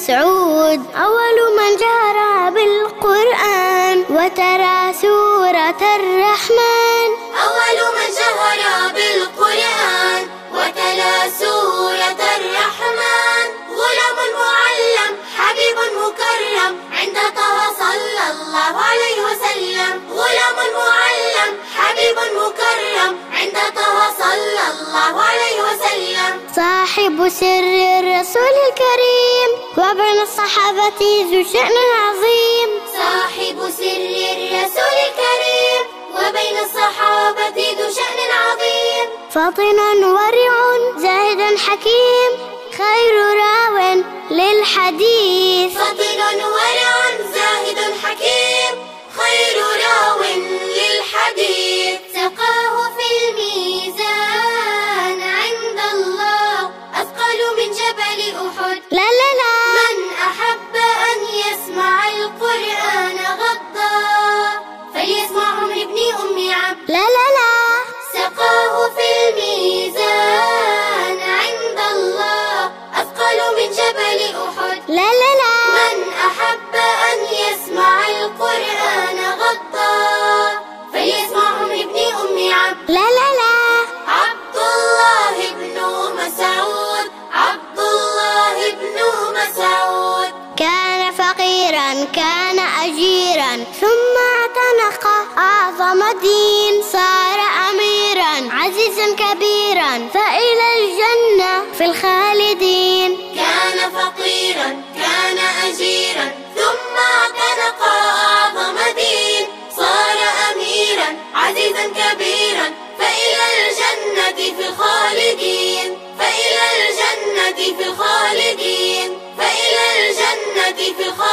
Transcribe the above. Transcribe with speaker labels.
Speaker 1: مسعود أول من جهر بالقرآن وتلا سورة الرحمن.
Speaker 2: أول من جهر بالقرآن وتلا سورة الرحمن. غلام معلم حبيب مكرم عند طه صلى الله عليه وسلم. غلام معلم حبيب مكرم عند طه صلى الله عليه وسلم.
Speaker 1: صاحب سر الرسول الكريم وبين الصحابة ذو شأن عظيم.
Speaker 2: صاحب سر الرسول الكريم وبين الصحابة ذو شأن عظيم.
Speaker 1: فطن ورع زاهد حكيم خير راو للحديث.
Speaker 2: فطن ورع زاهد حكيم خير راو للحديث. سقاه في الميزان عند الله أثقل من جبل أحد.
Speaker 1: لا لا لا
Speaker 2: من أحب أن يسمع القرآن غضا فليسمعه من ابن أم عبد.
Speaker 1: لا لا لا
Speaker 2: سقاه في الميزان عند الله أثقل من جبل أحد.
Speaker 1: لا لا لا
Speaker 2: من أحب أن يسمع القرآن غضا فليسمعه من ابن أم عبد.
Speaker 1: لا لا لا
Speaker 2: عبد الله بن مسعود. عبد الله بن مسعود
Speaker 1: كان فقيرا كان أجيرا ثم اعتنق أعظم دين. صار أميرا عزيزا كبيرا فإلى الجنة في الخالدين.
Speaker 2: كان فقيرا كان أجيرا ثم اعتنق أعظم دين. صار أميرا عزيزا كبيرا فإلى الجنة في الخالدين. فإلى الجنة في الخالدين. فإلى الجنة في الخالدين.